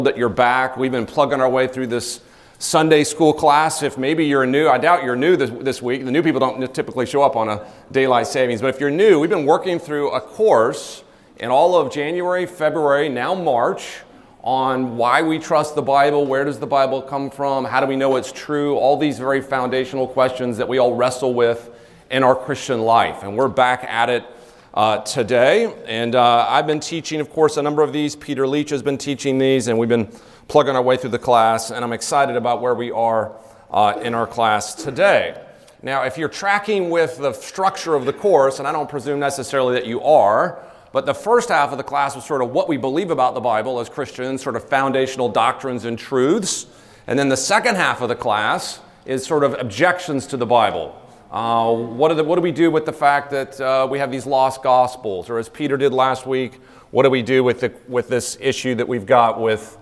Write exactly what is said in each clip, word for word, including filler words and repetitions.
That you're back. We've been plugging our way through this Sunday school class. If maybe you're new, I doubt you're new this, this week. The new people don't typically show up on a daylight savings. But if you're new, we've been working through a course in all of January, February, now March, on why we trust the Bible, where does the Bible come from, how do we know it's true, all these very foundational questions that we all wrestle with in our Christian life. And we're back at it Uh, today, and uh, I've been teaching, of course, a number of these. Peter Leach has been teaching these, and we've been plugging our way through the class, and I'm excited about where we are uh, in our class today. Now, if you're tracking with the structure of the course, and I don't presume necessarily that you are, but the first half of the class was sort of what we believe about the Bible as Christians, sort of foundational doctrines and truths, and then the second half of the class is sort of objections to the Bible. Uh, what, do the, what do we do with the fact that uh, we have these lost gospels? Or as Peter did last week, what do we do with the, with this issue that we've got with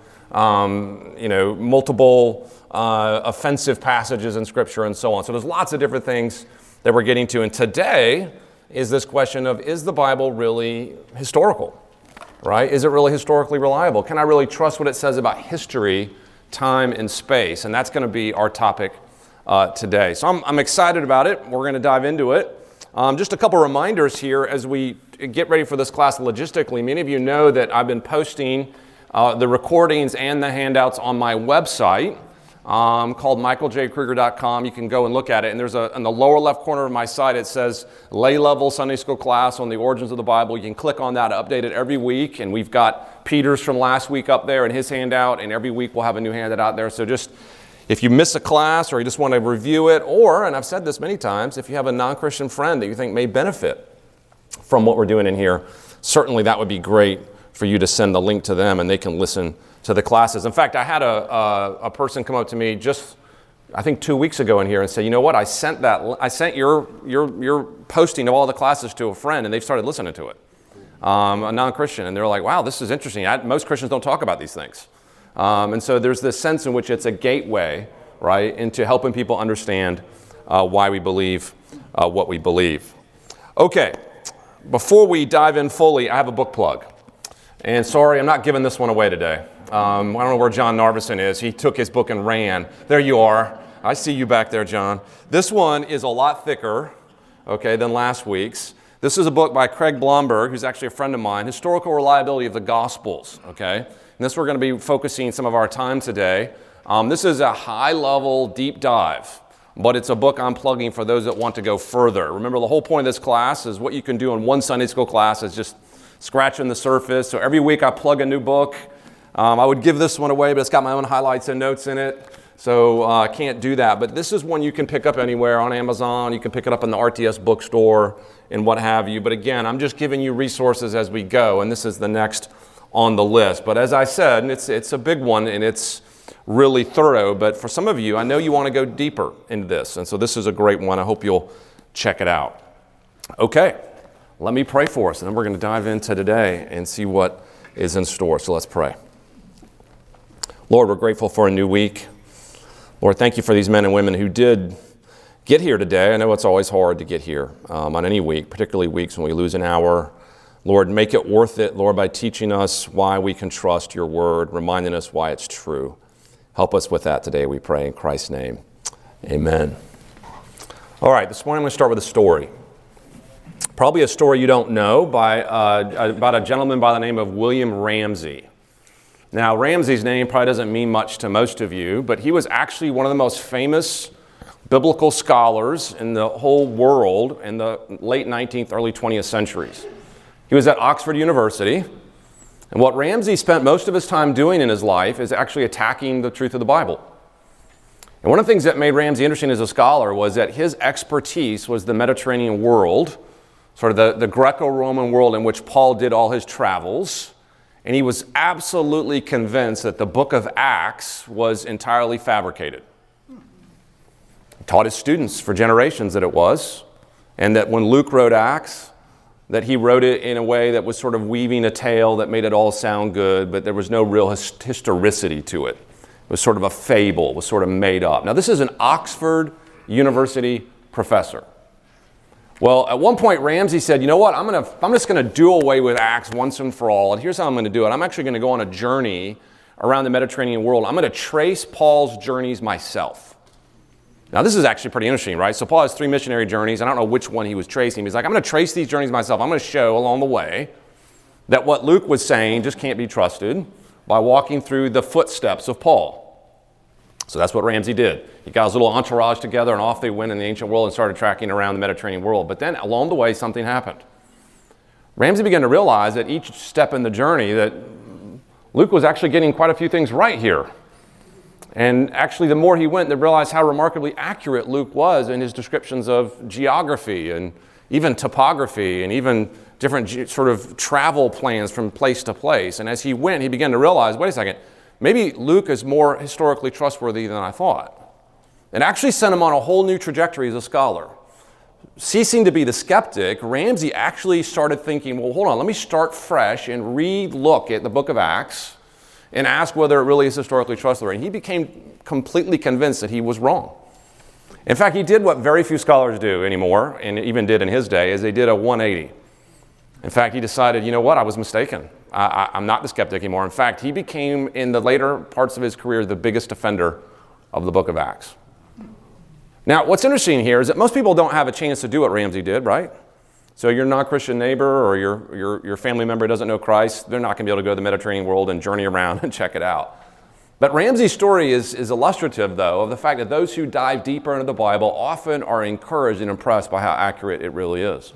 um, you know, multiple uh, offensive passages in Scripture and so on? So there's lots of different things that we're getting to. And today is this question of, is the Bible really historical? Right? Is it really historically reliable? Can I really trust what it says about history, time, and space? And that's going to be our topic Uh, today. So I'm, I'm excited about it. We're going to dive into it. Um, just a couple reminders here as we get ready for this class logistically. Many of you know that I've been posting uh, the recordings and the handouts on my website um, called michael j kruger dot com. You can go and look at it. And there's a in the lower left corner of my site, it says Lay Level Sunday School Class on the Origins of the Bible. You can click on that, update it every week. And we've got Peter's from last week up there and his handout. And every week we'll have a new handout out there. So just if you miss a class or you just want to review it, or, and I've said this many times, if you have a non-Christian friend that you think may benefit from what we're doing in here, certainly that would be great for you to send the link to them and they can listen to the classes. In fact, I had a, a, a person come up to me just, I think two weeks ago in here and say, you know what, I sent that, I sent your, your, your posting of all the classes to a friend and they've started listening to it, um, a non-Christian. And they're like, wow, this is interesting. I, most Christians don't talk about these things. Um, and so there's this sense in which it's a gateway, right, into helping people understand uh, why we believe uh, what we believe. Okay, before we dive in fully, I have a book plug. And sorry, I'm not giving this one away today. Um, I don't know where John Narveson is. He took his book and ran. There you are. I see you back there, John. This one is a lot thicker, okay, than last week's. This is a book by Craig Blomberg, who's actually a friend of mine, Historical Reliability of the Gospels, okay? And this we're going to be focusing some of our time today. Um, this is a high-level deep dive, but it's a book I'm plugging for those that want to go further. Remember, the whole point of this class is what you can do in one Sunday school class is just scratching the surface. So every week I plug a new book. Um, I would give this one away, but it's got my own highlights and notes in it, so uh, I can't do that. But this is one you can pick up anywhere on Amazon. You can pick it up in the R T S bookstore and what have you. But again, I'm just giving you resources as we go, and this is the next on the list. But as I said, and it's it's a big one and it's really thorough, but for some of you, I know you want to go deeper into this, and so this is a great one. I hope you'll check it out. Okay, let me pray for us, and then we're going to dive into today and see what is in store. So let's pray. Lord, we're grateful for a new week. Lord, thank you for these men and women who did get here today. I know it's always hard to get here um, on any week, particularly weeks when we lose an hour. Lord, make it worth it, Lord, by teaching us why we can trust your word, reminding us why it's true. Help us with that today, we pray in Christ's name. Amen. All right, this morning I'm going to start with a story. Probably a story you don't know by uh, about a gentleman by the name of William Ramsey. Now, Ramsey's name probably doesn't mean much to most of you, but he was actually one of the most famous biblical scholars in the whole world in the late nineteenth, early twentieth centuries. He was at Oxford University, and what Ramsey spent most of his time doing in his life is actually attacking the truth of the Bible. And one of the things that made Ramsey interesting as a scholar was that his expertise was the Mediterranean world, sort of the, the Greco-Roman world in which Paul did all his travels, and he was absolutely convinced that the book of Acts was entirely fabricated. He taught his students for generations that it was, and that when Luke wrote Acts, that he wrote it in a way that was sort of weaving a tale that made it all sound good, but there was no real his- historicity to it. It was sort of a fable, it was sort of made up. Now, this is an Oxford University professor. Well, at one point, Ramsey said, you know what, I'm gonna, I'm just going to do away with Acts once and for all, and here's how I'm going to do it. I'm actually going to go on a journey around the Mediterranean world. I'm going to trace Paul's journeys myself. Now, this is actually pretty interesting, right? So Paul has three missionary journeys. I don't know which one he was tracing. He's like, I'm going to trace these journeys myself. I'm going to show along the way that what Luke was saying just can't be trusted by walking through the footsteps of Paul. So that's what Ramsey did. He got his little entourage together, and off they went in the ancient world and started tracking around the Mediterranean world. But then along the way, something happened. Ramsey began to realize that each step in the journey that Luke was actually getting quite a few things right here. And actually, the more he went, they realized how remarkably accurate Luke was in his descriptions of geography and even topography and even different ge- sort of travel plans from place to place. And as he went, he began to realize, wait a second, maybe Luke is more historically trustworthy than I thought. It actually sent him on a whole new trajectory as a scholar. Ceasing to be the skeptic, Ramsey actually started thinking, well, hold on, let me start fresh and re-look at the book of Acts and ask whether it really is historically trustworthy. And he became completely convinced that he was wrong. In fact, he did what very few scholars do anymore, and even did in his day, is they did a one eighty. In fact, he decided, you know what, I was mistaken. I, I, I'm not the skeptic anymore. In fact, he became, in the later parts of his career, the biggest defender of the book of Acts. Now, what's interesting here is that most people don't have a chance to do what Ramsey did, right? So your non-Christian neighbor or your, your, your family member doesn't know Christ, they're not going to be able to go to the Mediterranean world and journey around and check it out. But Ramsey's story is, is illustrative, though, of the fact that those who dive deeper into the Bible often are encouraged and impressed by how accurate it really is.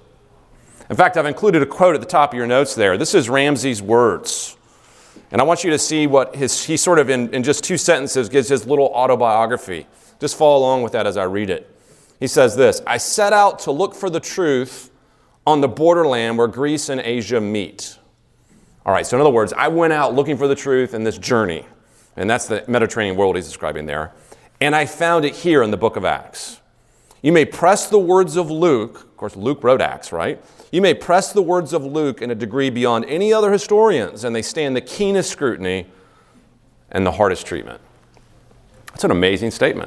In fact, I've included a quote at the top of your notes there. This is Ramsey's words. And I want you to see what his, he sort of, in, in just two sentences, gives his little autobiography. Just follow along with that as I read it. He says this: I set out to look for the truth on the borderland where Greece and Asia meet. All right, so in other words, I went out looking for the truth in this journey. And that's the Mediterranean world he's describing there. And I found it here in the book of Acts. You may press the words of Luke. Of course, Luke wrote Acts, right? You may press the words of Luke in a degree beyond any other historians, and they stand the keenest scrutiny and the hardest treatment. That's an amazing statement.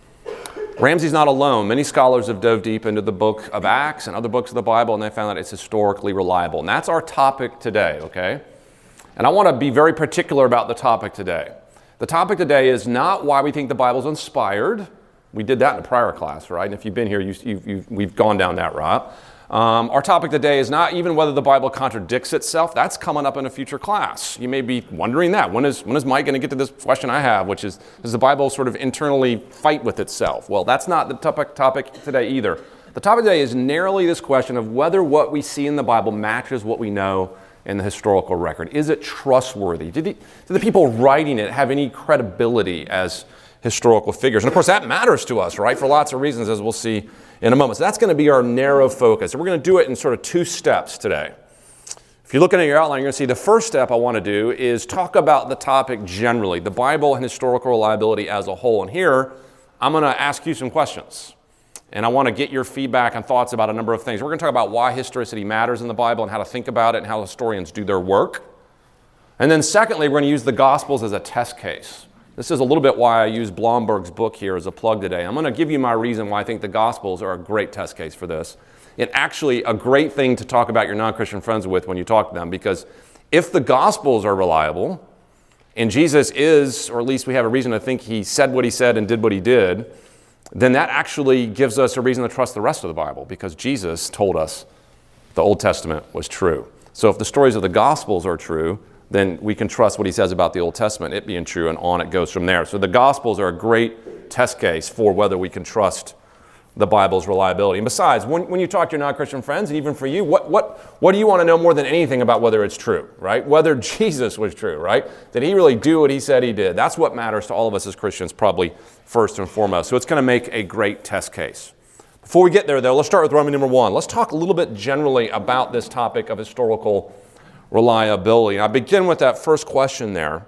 Ramsey's not alone. Many scholars have dove deep into the book of Acts and other books of the Bible, and they found that it's historically reliable. And that's our topic today, okay? And I want to be very particular about the topic today. The topic today is not why we think the Bible's inspired. We did that in a prior class, right? And if you've been here, you, you, you, we've gone down that route. Um, our topic today is not even whether the Bible contradicts itself. That's coming up in a future class. You may be wondering that. When is, when is Mike going to get to this question I have, which is, does the Bible sort of internally fight with itself? Well, that's not the topic, topic today either. The topic today is narrowly this question of whether what we see in the Bible matches what we know in the historical record. Is it trustworthy? Do the, do the people writing it have any credibility as historical figures? And of course, that matters to us, right? For lots of reasons, as we'll see in a moment. So that's going to be our narrow focus. And we're going to do it in sort of two steps today. If you're looking at your outline, you're going to see the first step I want to do is talk about the topic generally, the Bible and historical reliability as a whole. And here, I'm going to ask you some questions. And I want to get your feedback and thoughts about a number of things. We're going to talk about why historicity matters in the Bible and how to think about it and how historians do their work. And then secondly, we're going to use the Gospels as a test case. This is a little bit why I use Blomberg's book here as a plug today. I'm going to give you my reason why I think the Gospels are a great test case for this. And actually a great thing to talk about your non-Christian friends with when you talk to them, because if the Gospels are reliable, and Jesus is, or at least we have a reason to think he said what he said and did what he did, then that actually gives us a reason to trust the rest of the Bible, because Jesus told us the Old Testament was true. So if the stories of the Gospels are true, then we can trust what he says about the Old Testament, it being true, and on it goes from there. So the Gospels are a great test case for whether we can trust the Bible's reliability. And besides, when, when you talk to your non-Christian friends, and even for you, what, what, what do you want to know more than anything about whether it's true, right? Whether Jesus was true, right? Did he really do what he said he did? That's what matters to all of us as Christians, probably first and foremost. So it's going to make a great test case. Before we get there, though, let's start with Roman number one. Let's talk a little bit generally about this topic of historical reliability. I begin with that first question there.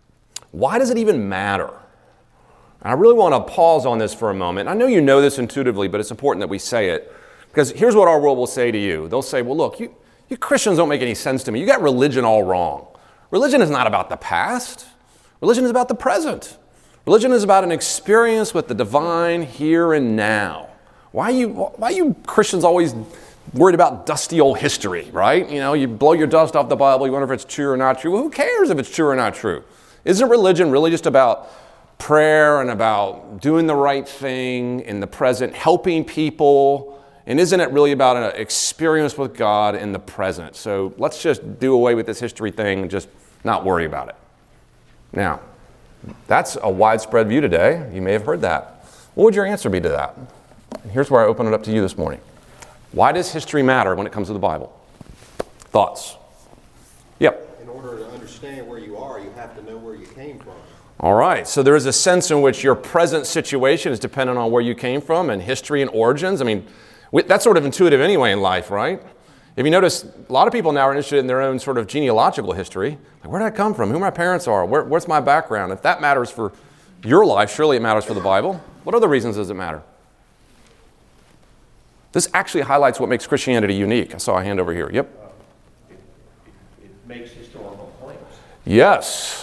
Why does it even matter? And I really want to pause on this for a moment. I know you know this intuitively, but it's important that we say it. Because here's what our world will say to you. They'll say, well, look, you, you Christians don't make any sense to me. You got religion all wrong. Religion is not about the past. Religion is about the present. Religion is about an experience with the divine here and now. Why are you, why are you Christians always worried about dusty old history, right? You know, you blow your dust off the Bible, you wonder if it's true or not true. Well, who cares if it's true or not true? Isn't religion really just about prayer and about doing the right thing in the present, helping people? And isn't it really about an experience with God in the present? So let's just do away with this history thing and just not worry about it. Now, that's a widespread view today. You may have heard that. What would your answer be to that? And here's where I open it up to you this morning. Why does history matter when it comes to the Bible? Thoughts? Yep. In order to understand where you are, you have to know where you came from. All right. So there is a sense in which your present situation is dependent on where you came from and history and origins. I mean, that's sort of intuitive anyway in life, right? If you notice, a lot of people now are interested in their own sort of genealogical history. Like, where did I come from? Who my parents are? Where, what's my background? If that matters for your life, surely it matters for the Bible. What other reasons does it matter? This actually highlights what makes Christianity unique. I saw a hand over here. Yep. Uh, it, it, it makes historical claims. Yes.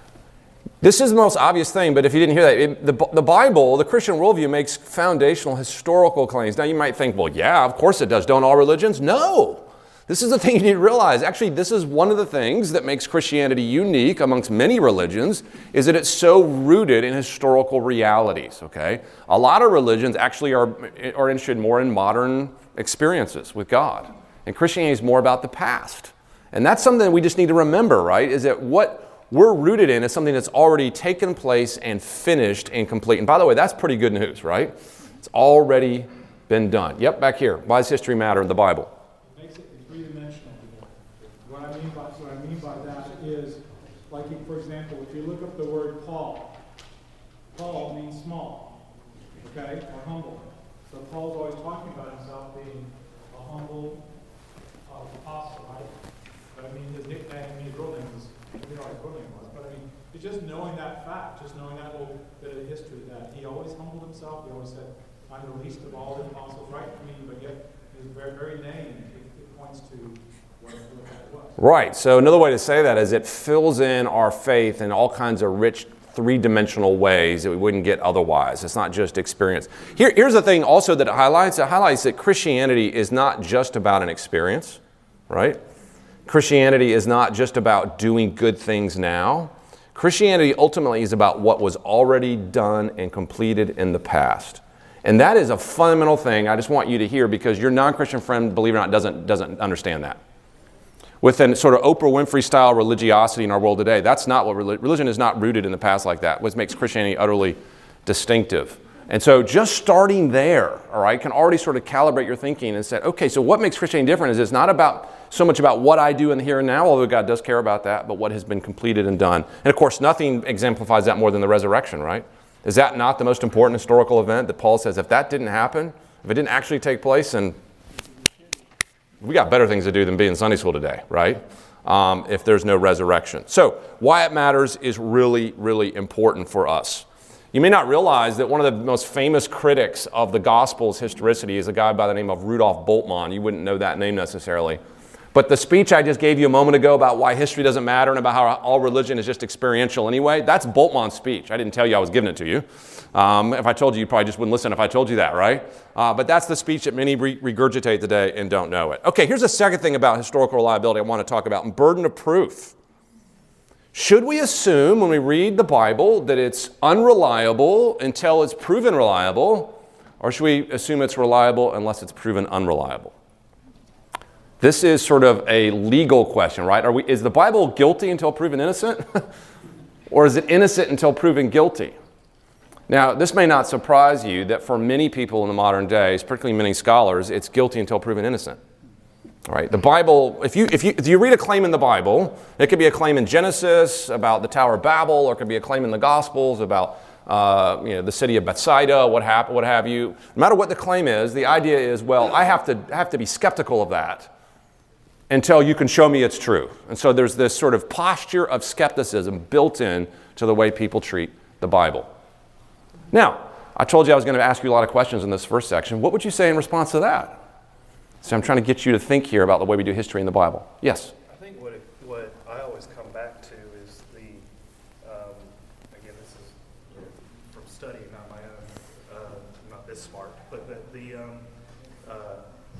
This is the most obvious thing, but if you didn't hear that, it, the, the Bible, the Christian worldview, makes foundational historical claims. Now you might think, well, yeah, of course it does. Don't all religions? No. This is the thing you need to realize. Actually, this is one of the things that makes Christianity unique amongst many religions, is that it's so rooted in historical realities, okay? A lot of religions actually are, are interested more in modern experiences with God. And Christianity is more about the past. And that's something that we just need to remember, right? Is that what we're rooted in is something that's already taken place and finished and complete. And by the way, that's pretty good news, right? It's already been done. Yep, back here. Why does history matter in the Bible? It makes it three-dimensional. What I mean by what I mean by that is, like, for example, if you look up the word Paul, Paul means small, okay, or humble. So Paul's always talking about himself being a humble uh, apostle, right? But I mean, his nickname, his real name was, we know what his real name was, but I mean, it's just knowing that fact, just knowing that little bit of history, that he always humbled himself. He always said, I'm the least of all the apostles, right? I mean, but yet his very, very name, it, it points to what, what that was. Right. So another way to say that is it fills in our faith in all kinds of rich three-dimensional ways that we wouldn't get otherwise. It's not just experience. Here, here's the thing also that it highlights. It highlights that Christianity is not just about an experience, right? Christianity is not just about doing good things now. Christianity ultimately is about what was already done and completed in the past. And that is a fundamental thing I just want you to hear, because your non-Christian friend, believe it or not, doesn't, doesn't understand that. With a sort of Oprah Winfrey style religiosity in our world today, that's not what religion, religion is not rooted in the past like that, which makes Christianity utterly distinctive. And so just starting there, all right, can already sort of calibrate your thinking and say, okay, so what makes Christianity different is it's not about so much about what I do in the here and now, although God does care about that, but what has been completed and done. And of course, nothing exemplifies that more than the resurrection, right? Is that not the most important historical event that Paul says, if that didn't happen, if it didn't actually take place, and we got better things to do than be in Sunday school today, right? Um, if there's no resurrection. So why it matters is really, really important for us. You may not realize that one of the most famous critics of the Gospel's historicity is a guy by the name of Rudolf Bultmann. You wouldn't know that name necessarily. But the speech I just gave you a moment ago about why history doesn't matter and about how all religion is just experiential anyway, that's Bultmann's speech. I didn't tell you I was giving it to you. Um, if I told you, you probably just wouldn't listen if I told you that, right? Uh, but that's the speech that many re- regurgitate today and don't know it. Okay, here's the second thing about historical reliability I want to talk about, and burden of proof. Should we assume when we read the Bible that it's unreliable until it's proven reliable, or should we assume it's reliable unless it's proven unreliable? This is sort of a legal question, right? Are we, is the Bible guilty until proven innocent? Or is it innocent until proven guilty? Now, this may not surprise you that for many people in the modern days, particularly many scholars, it's guilty until proven innocent. All right, the Bible, if you, if, you, if you read a claim in the Bible, it could be a claim in Genesis about the Tower of Babel, or it could be a claim in the Gospels about uh, you know, the city of Bethsaida, what, hap- what have you. No matter what the claim is, the idea is, well, I have to, have to be skeptical of that until you can show me it's true. And so there's this sort of posture of skepticism built in to the way people treat the Bible. Now, I told you I was going to ask you a lot of questions in this first section. What would you say in response to that? So I'm trying to get you to think here about the way we do history in the Bible. Yes? I think what it, what I always come back to is the, um, again, this is from study, not my own, uh, not this smart, but that the, um,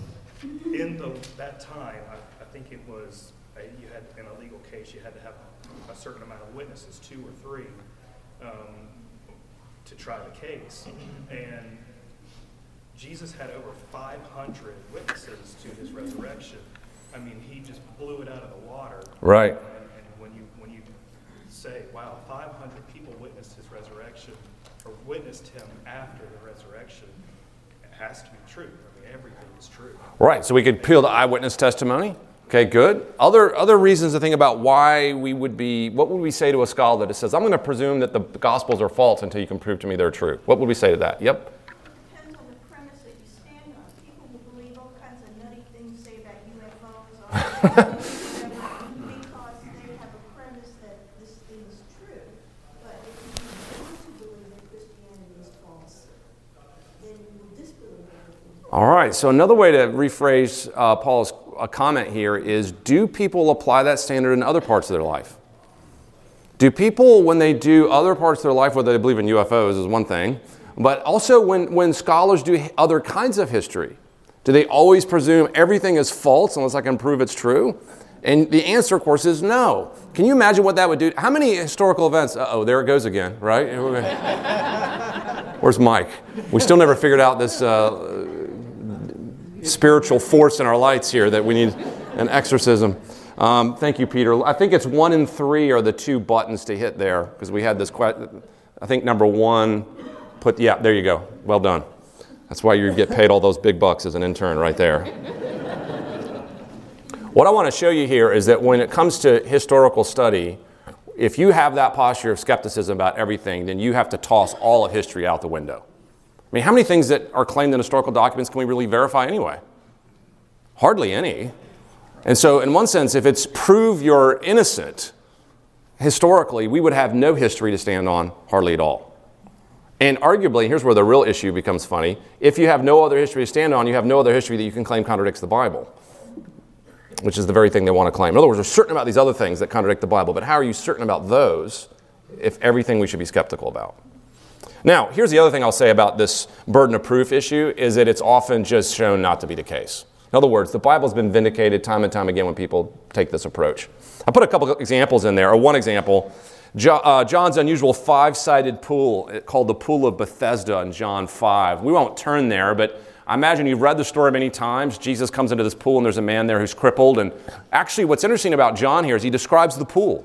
uh, in the, that time, I, I think it was, a, you had, in a legal case, you had to have a certain amount of witnesses, two or three, um, to try the case. And Jesus had over five hundred witnesses to his resurrection. I mean, he just blew it out of the water. Right. And, and when you when you say, wow, five hundred people witnessed his resurrection, or witnessed him after the resurrection, it has to be true. I mean, everything is true. Right, so we could peel the eyewitness testimony. Okay, good. Other other reasons to think about why we would be, what would we say to a scholar that says, I'm going to presume that the Gospels are false until you can prove to me they're true? What would we say to that? Yep. Depends on the premise that you stand on. People will believe all kinds of nutty things, say about U F Os or whatever, because they have a premise that this thing is true. But if you want to believe that Christianity is false, then you will disbelieve everything. All right, so another way to rephrase uh, Paul's a comment here is, do people apply that standard in other parts of their life? Do people, when they do other parts of their life, whether they believe in U F Os is one thing, but also when, when scholars do other kinds of history, do they always presume everything is false unless I can prove it's true? And the answer, of course, is no. Can you imagine what that would do? How many historical events? Uh-oh, there it goes again, right? Where's Mike? We still never figured out this uh, spiritual force in our lights here that we need an exorcism. Um, thank you, Peter. I think it's one and three are the two buttons to hit there, because we had this question. I think number one, put, yeah, there you go. Well done. That's why you get paid all those big bucks as an intern right there. What I want to show you here is that when it comes to historical study, if you have that posture of skepticism about everything, then you have to toss all of history out the window. I mean, how many things that are claimed in historical documents can we really verify anyway? Hardly any. And so in one sense, if it's prove you're innocent, historically, we would have no history to stand on, hardly at all. And arguably, here's where the real issue becomes funny. If you have no other history to stand on, you have no other history that you can claim contradicts the Bible, which is the very thing they want to claim. In other words, we're certain about these other things that contradict the Bible, but how are you certain about those if everything we should be skeptical about? Now, here's the other thing I'll say about this burden of proof issue is that it's often just shown not to be the case. In other words, the Bible's been vindicated time and time again when people take this approach. I put a couple of examples in there, or one example, jo- uh, John's unusual five-sided pool called the Pool of Bethesda in John five. We won't turn there, but I imagine you've read the story many times. Jesus comes into this pool and there's a man there who's crippled. And actually what's interesting about John here is he describes the pool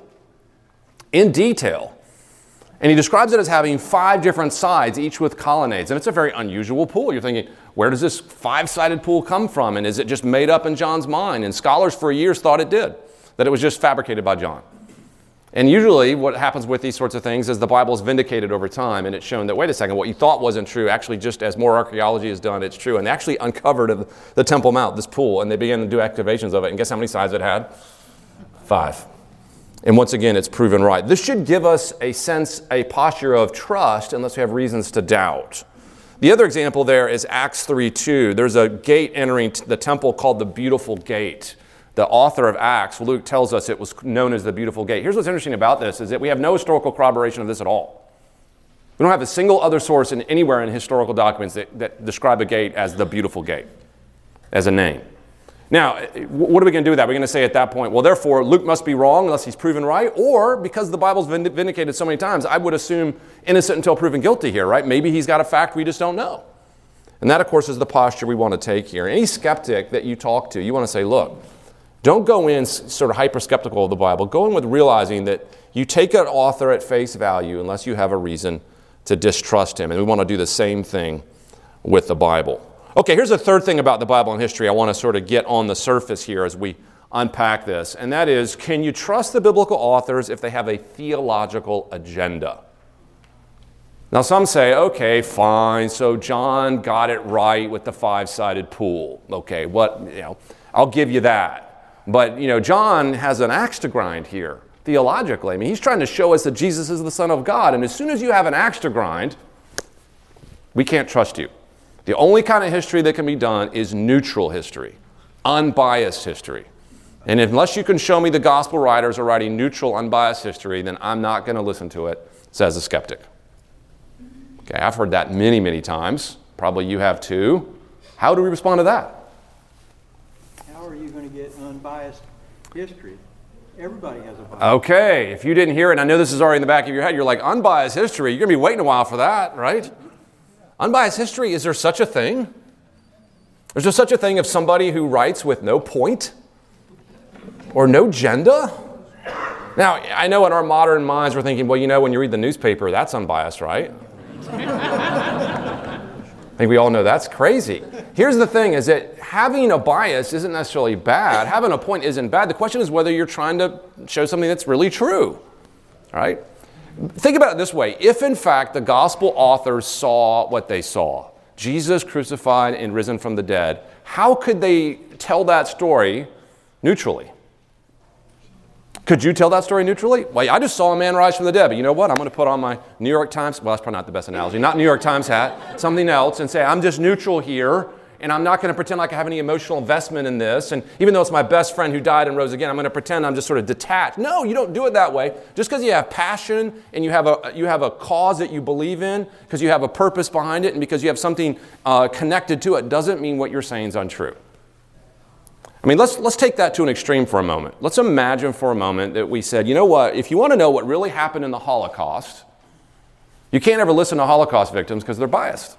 in detail. And he describes it as having five different sides, each with colonnades. And it's a very unusual pool. You're thinking, where does this five-sided pool come from? And is it just made up in John's mind? And scholars for years thought it did, that it was just fabricated by John. And usually what happens with these sorts of things is the Bible is vindicated over time, and it's shown that, wait a second, what you thought wasn't true, actually just as more archaeology is done, it's true. And they actually uncovered the Temple Mount, this pool, and they began to do excavations of it. And guess how many sides it had? Five. And once again, it's proven right. This should give us a sense, a posture of trust, unless we have reasons to doubt. The other example there is Acts three two. There's a gate entering the temple called the Beautiful Gate. The author of Acts, Luke, tells us it was known as the Beautiful Gate. Here's what's interesting about this, is that we have no historical corroboration of this at all. We don't have a single other source in anywhere in historical documents that, that describe a gate as the Beautiful Gate, as a name. Now, what are we going to do with that? We're going to say at that point, well, therefore, Luke must be wrong unless he's proven right, or because the Bible's vindicated so many times, I would assume innocent until proven guilty here, right? Maybe he's got a fact we just don't know. And that, of course, is the posture we want to take here. Any skeptic that you talk to, you want to say, look, don't go in sort of hyper-skeptical of the Bible. Go in with realizing that you take an author at face value unless you have a reason to distrust him. And we want to do the same thing with the Bible. Okay, here's a third thing about the Bible and history I want to sort of get on the surface here as we unpack this, and that is, can you trust the biblical authors if they have a theological agenda? Now, some say, okay, fine, so John got it right with the five-sided pool. Okay, what, you know, I'll give you that. But, you know, John has an axe to grind here, theologically. I mean, he's trying to show us that Jesus is the Son of God, and as soon as you have an axe to grind, we can't trust you. The only kind of history that can be done is neutral history, unbiased history. And unless you can show me the gospel writers are writing neutral, unbiased history, then I'm not going to listen to it, says a skeptic. Okay, I've heard that many, many times. Probably you have too. How do we respond to that? How are you going to get unbiased history? Everybody has a bias. Okay, if you didn't hear it, and I know this is already in the back of your head, you're like, unbiased history, you're going to be waiting a while for that, right? Unbiased history, is there such a thing? Is there such a thing of somebody who writes with no point or no agenda? Now, I know in our modern minds we're thinking, well, you know, when you read the newspaper, that's unbiased, right? I think we all know that's crazy. Here's the thing, is that having a bias isn't necessarily bad. Having a point isn't bad. The question is whether you're trying to show something that's really true, all right? Think about it this way. If, in fact, the gospel authors saw what they saw, Jesus crucified and risen from the dead, how could they tell that story neutrally? Could you tell that story neutrally? Well, I just saw a man rise from the dead, but you know what? I'm going to put on my New York Times, well, that's probably not the best analogy, not New York Times hat, something else, and say, I'm just neutral here, and I'm not going to pretend like I have any emotional investment in this, and even though it's my best friend who died and rose again, I'm going to pretend I'm just sort of detached. No, you don't do it that way. Just because you have passion and you have a you have a cause that you believe in, because you have a purpose behind it, and because you have something uh, connected to it, doesn't mean what you're saying is untrue. I mean, let's let's take that to an extreme for a moment. Let's imagine for a moment that we said, you know what, if you want to know what really happened in the Holocaust, you can't ever listen to Holocaust victims because they're biased.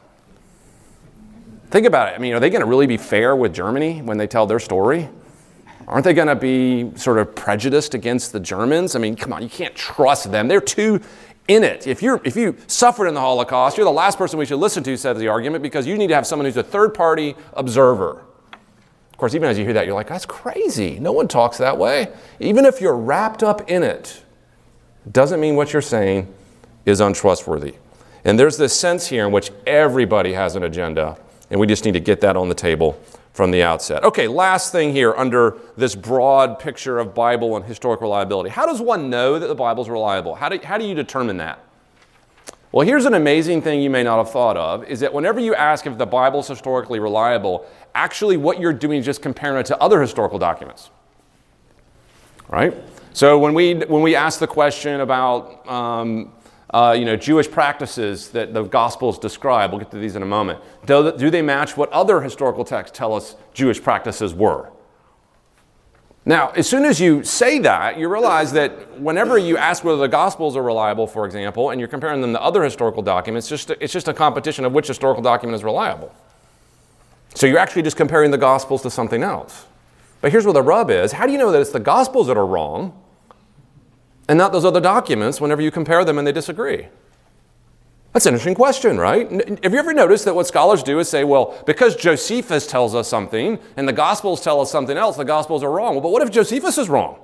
Think about it. I mean, are they going to really be fair with Germany when they tell their story? Aren't they going to be sort of prejudiced against the Germans? I mean, come on, you can't trust them. They're too in it. If you're if you suffered in the Holocaust, you're the last person we should listen to, says the argument, because you need to have someone who's a third-party observer. Of course, even as you hear that, you're like, that's crazy. No one talks that way. Even if you're wrapped up in it, doesn't mean what you're saying is untrustworthy. And there's this sense here in which everybody has an agenda, and we just need to get that on the table from the outset. Okay, last thing here under this broad picture of Bible and historical reliability. How does one know that the Bible's reliable? How do, how do you determine that? Well, here's an amazing thing you may not have thought of, is that whenever you ask if the Bible's historically reliable, actually what you're doing is just comparing it to other historical documents. Right? So when we when we ask the question about um, uh, you know, Jewish practices that the Gospels describe, we'll get to these in a moment, do, do they match what other historical texts tell us Jewish practices were? Now, as soon as you say that, you realize that whenever you ask whether the Gospels are reliable, for example, and you're comparing them to other historical documents, it's just a, it's just a competition of which historical document is reliable. So you're actually just comparing the Gospels to something else. But here's where the rub is. How do you know that it's the Gospels that are wrong and not those other documents whenever you compare them and they disagree? That's an interesting question, right? Have you ever noticed that what scholars do is say, well, because Josephus tells us something and the Gospels tell us something else, the Gospels are wrong. Well, but what if Josephus is wrong?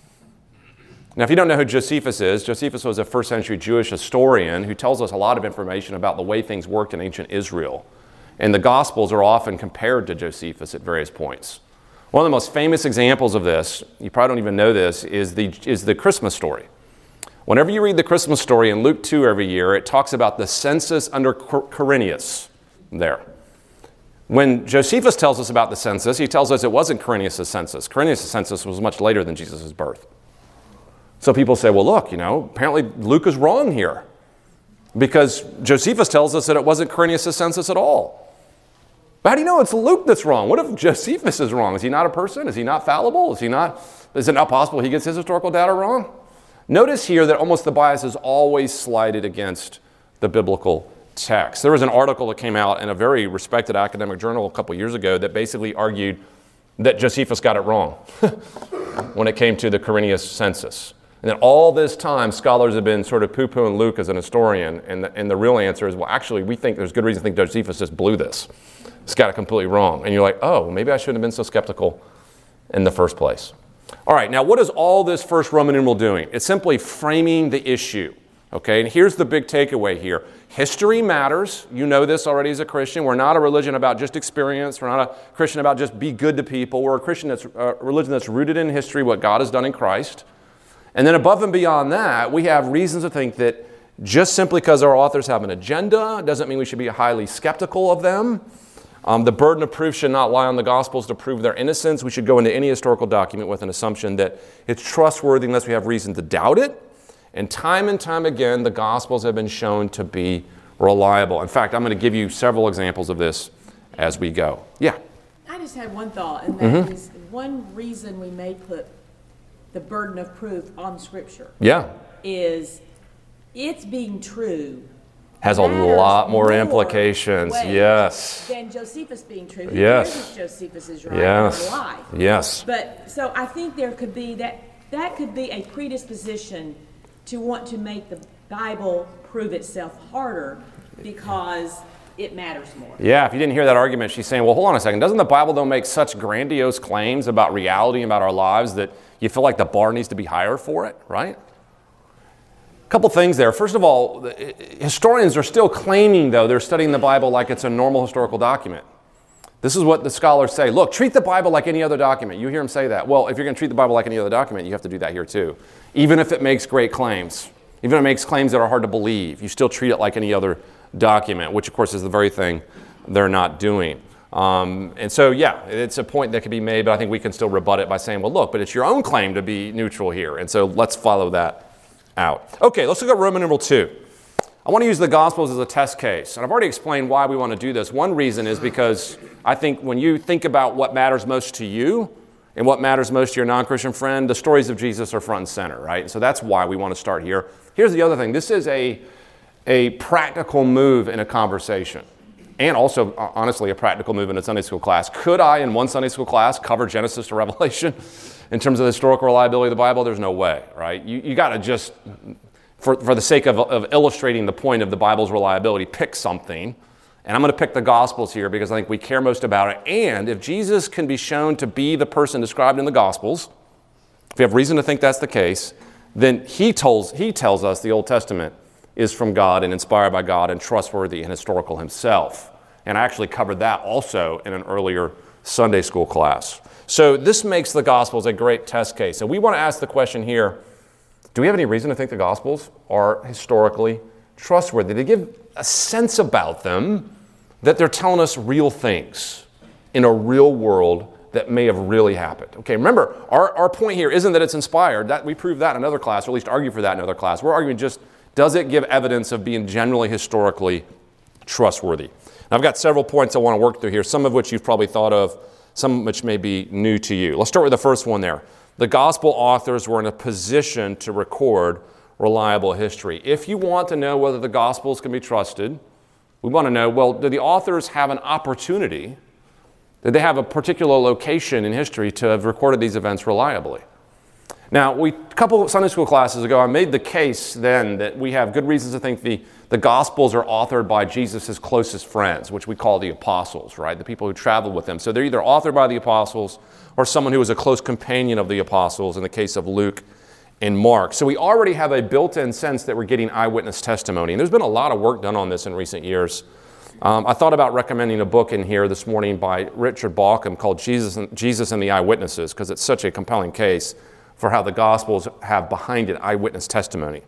Now, if you don't know who Josephus is, Josephus was a first century Jewish historian who tells us a lot of information about the way things worked in ancient Israel. And the Gospels are often compared to Josephus at various points. One of the most famous examples of this, you probably don't even know this, is the, is the Christmas story. Whenever you read the Christmas story in Luke two every year, it talks about the census under Quirinius there. When Josephus tells us about the census, he tells us it wasn't Quirinius' census. Quirinius' census was much later than Jesus' birth. So people say, well, look, you know, apparently Luke is wrong here because Josephus tells us that it wasn't Quirinius' census at all. But how do you know it's Luke that's wrong? What if Josephus is wrong? Is he not a person? Is he not fallible? Is he not? Is it not possible he gets his historical data wrong? Notice here that almost the bias is always slighted against the biblical text. There was an article that came out in a very respected academic journal a couple years ago that basically argued that Josephus got it wrong when it came to the Quirinius census. And that all this time, scholars have been sort of poo-pooing Luke as an historian, and the, and the real answer is, well, actually, we think there's good reason to think Josephus just blew this. He's got it completely wrong. And you're like, oh, well, maybe I shouldn't have been so skeptical in the first place. All right, now what is all this first Roman numeral doing? It's simply framing the issue, okay? And here's the big takeaway here. History matters. You know this already as a Christian. We're not a religion about just experience. We're not a Christian about just be good to people. We're a Christian that's a religion that's rooted in history, what God has done in Christ. And then above and beyond that, we have reasons to think that just simply because our authors have an agenda doesn't mean we should be highly skeptical of them. Um, the burden of proof should not lie on the Gospels to prove their innocence. We should go into any historical document with an assumption that it's trustworthy unless we have reason to doubt it. And time and time again, the Gospels have been shown to be reliable. In fact, I'm going to give you several examples of this as we go. Yeah? I just had one thought, and that Mm-hmm. is one reason we may put the burden of proof on Scripture. Yeah. Is it's being true Has a matters lot more more implications. weight Yes. than Josephus being true. Who Yes. cares if Josephus is right Yes. or lie? Yes. But so I think there could be that that could be a predisposition to want to make the Bible prove itself harder because it matters more. Yeah, if you didn't hear that argument, she's saying, well, hold on a second. Doesn't the Bible, though, make such grandiose claims about reality and about our lives that you feel like the bar needs to be higher for it, right? A couple things there. First of all, historians are still claiming, though, they're studying the Bible like it's a normal historical document. This is what the scholars say. Look, treat the Bible like any other document. You hear them say that. Well, if you're going to treat the Bible like any other document, you have to do that here too. Even if it makes great claims, even if it makes claims that are hard to believe, you still treat it like any other document, which of course is the very thing they're not doing. Um, and so, yeah, it's a point that can be made, but I think we can still rebut it by saying, well, look, but it's your own claim to be neutral here. And so let's follow that out. Okay, let's look at Roman numeral two. I want to use the Gospels as a test case. And I've already explained why we want to do this. One reason is because I think when you think about what matters most to you and what matters most to your non-Christian friend, the stories of Jesus are front and center, right? So that's why we want to start here. Here's the other thing. This is a, a practical move in a conversation. And also, honestly, a practical move in a Sunday school class. Could I, in one Sunday school class, cover Genesis to Revelation in terms of the historical reliability of the Bible? There's no way, right? You, you got to just, for, for the sake of, of illustrating the point of the Bible's reliability, pick something. And I'm going to pick the Gospels here because I think we care most about it. And if Jesus can be shown to be the person described in the Gospels, if you have reason to think that's the case, then he tells, he tells us the Old Testament is from God and inspired by God and trustworthy and historical himself. And I actually covered that also in an earlier Sunday school class. So this makes the Gospels a great test case. And we want to ask the question here, do we have any reason to think the Gospels are historically trustworthy? They give a sense about them that they're telling us real things in a real world that may have really happened. Okay, remember, our, our point here isn't that it's inspired. That we proved that in another class, or at least argue for that in another class. We're arguing just, does it give evidence of being generally historically trustworthy? Now, I've got several points I want to work through here, some of which you've probably thought of, some of which may be new to you. Let's start with the first one there. The gospel authors were in a position to record reliable history. If you want to know whether the Gospels can be trusted, we want to know, well, do the authors have an opportunity? Did they have a particular location in history to have recorded these events reliably? Now, we, a couple of Sunday school classes ago, I made the case then that we have good reasons to think the, the Gospels are authored by Jesus' closest friends, which we call the apostles, right? The people who traveled with him. So they're either authored by the apostles or someone who was a close companion of the apostles in the case of Luke and Mark. So we already have a built-in sense that we're getting eyewitness testimony. And there's been a lot of work done on this in recent years. Um, I thought about recommending a book in here this morning by Richard Bauckham called Jesus and, Jesus and the Eyewitnesses, because it's such a compelling case for how the Gospels have behind it eyewitness testimony.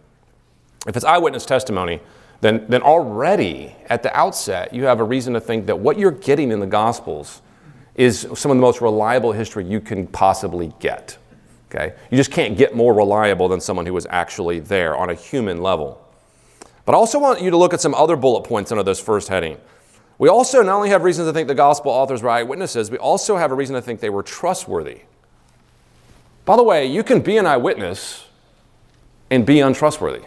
If it's eyewitness testimony, then, then already at the outset you have a reason to think that what you're getting in the Gospels is some of the most reliable history you can possibly get. Okay? You just can't get more reliable than someone who was actually there on a human level. But I also want you to look at some other bullet points under this first heading. We also not only have reasons to think the gospel authors were eyewitnesses, we also have a reason to think they were trustworthy. By the way, you can be an eyewitness and be untrustworthy.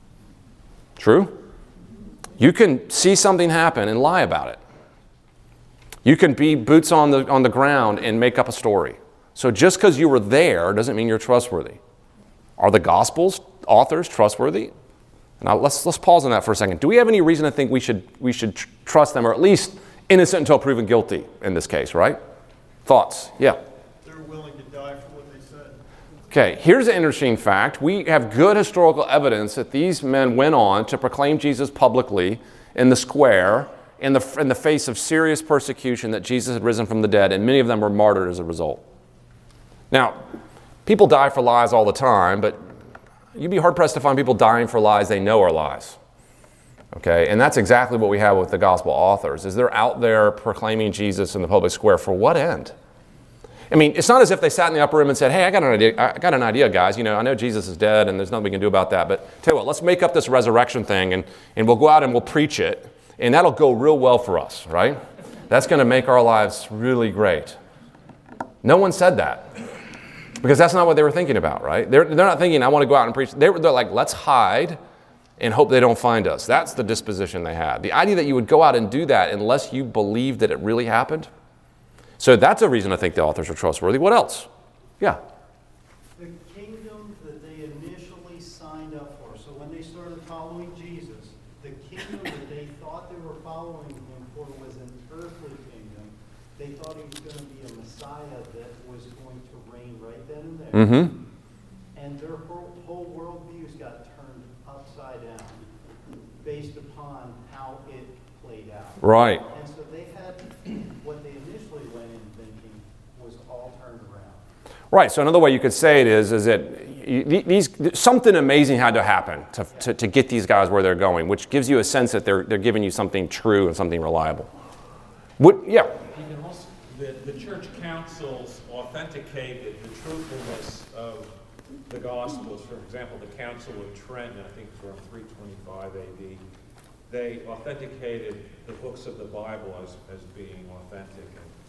True? You can see something happen and lie about it. You can be boots on the, on the ground and make up a story. So just because you were there doesn't mean you're trustworthy. Are the Gospels authors trustworthy? Now let's let's pause on that for a second. Do we have any reason to think we should we should tr- trust them, or at least innocent until proven guilty in this case, right? Thoughts? Yeah. They're willing to die for what they said. Okay, here's an interesting fact. We have good historical evidence that these men went on to proclaim Jesus publicly in the square in the in the face of serious persecution, that Jesus had risen from the dead, and many of them were martyred as a result. Now, people die for lies all the time, but you'd be hard-pressed to find people dying for lies they know are lies. Okay, and that's exactly what we have with the gospel authors, is they're out there proclaiming Jesus in the public square for what end? I mean, it's not as if they sat in the upper room and said, hey, I got an idea, I got an idea, guys. You know, I know Jesus is dead and there's nothing we can do about that, but tell you what, let's make up this resurrection thing and, and we'll go out and we'll preach it, and that'll go real well for us, right? That's going to make our lives really great. No one said that. Because that's not what they were thinking about, right? They're, they're not thinking, I want to go out and preach. They were, they're like, let's hide and hope they don't find us. That's the disposition they had. The idea that you would go out and do that unless you believed that it really happened. So that's a reason I think the authors are trustworthy. What else? Yeah. The kingdom that they initially signed up for. So when they started following Jesus, the kingdom that they thought they were following him for was an earthly kingdom. They thought he was going to be a Messiah that was going to reign right then and there. Mm-hmm. And their whole, whole worldviews got turned upside down based upon how it played out. Right. And so they had what they initially went in thinking was all turned around. Right. So another way you could say it is, is that these something amazing had to happen to, to, to get these guys where they're going, which gives you a sense that they're they're giving you something true and something reliable. What? Yeah. You can also, the, the church councils authenticated the truthfulness of the Gospels. For example, the Council of Trent, I think it's around three twenty-five A D, they authenticated the books of the Bible as, as being authentic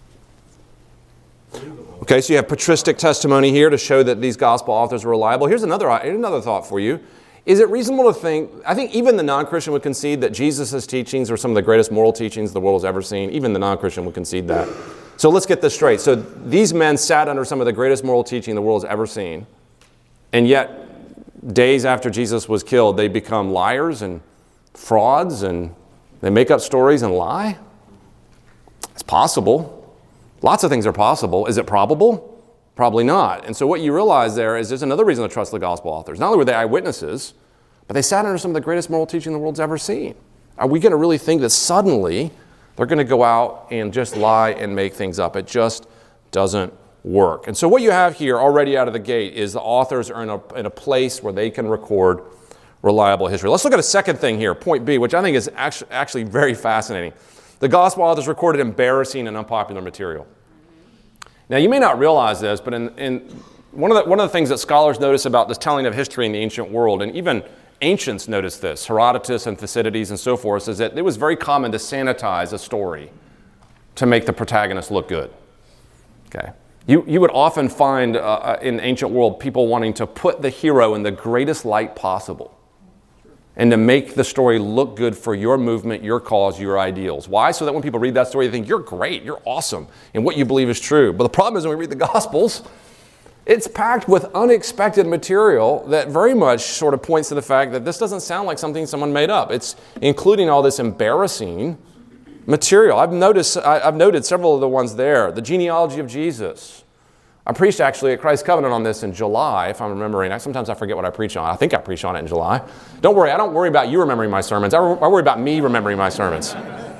and believable. Okay, so you have patristic testimony here to show that these gospel authors were reliable. Here's another, here's another thought for you. Is it reasonable to think, I think even the non-Christian would concede that Jesus' teachings are some of the greatest moral teachings the world has ever seen. Even the non-Christian would concede that. So let's get this straight. So these men sat under some of the greatest moral teaching the world has ever seen. And yet, days after Jesus was killed, they become liars and frauds and they make up stories and lie? It's possible. Lots of things are possible. Is it probable? Probably not. And so what you realize there is there's another reason to trust the gospel authors. Not only were they eyewitnesses, but they sat under some of the greatest moral teaching the world's ever seen. Are we going to really think that suddenly they're going to go out and just lie and make things up? It just doesn't work. And so what you have here already out of the gate is the authors are in a, in a place where they can record reliable history. Let's look at a second thing here, point B, which I think is actually, actually very fascinating. The gospel authors recorded embarrassing and unpopular material. Now, you may not realize this, but in, in one, of the, one of the things that scholars notice about this telling of history in the ancient world, and even ancients noticed this, Herodotus and Thucydides and so forth, is that it was very common to sanitize a story to make the protagonist look good. Okay. You, you would often find uh, in the ancient world people wanting to put the hero in the greatest light possible and to make the story look good for your movement, your cause, your ideals. Why? So that when people read that story, they think, you're great, you're awesome, and what you believe is true. But the problem is when we read the Gospels, it's packed with unexpected material that very much sort of points to the fact that this doesn't sound like something someone made up. It's including all this embarrassing material. I've noticed, I've noted several of the ones there. The genealogy of Jesus. I preached actually at Christ Covenant on this in July, if I'm remembering. Sometimes I forget what I preach on. I think I preached on it in July. Don't worry, I don't worry about you remembering my sermons. I, re- I worry about me remembering my sermons.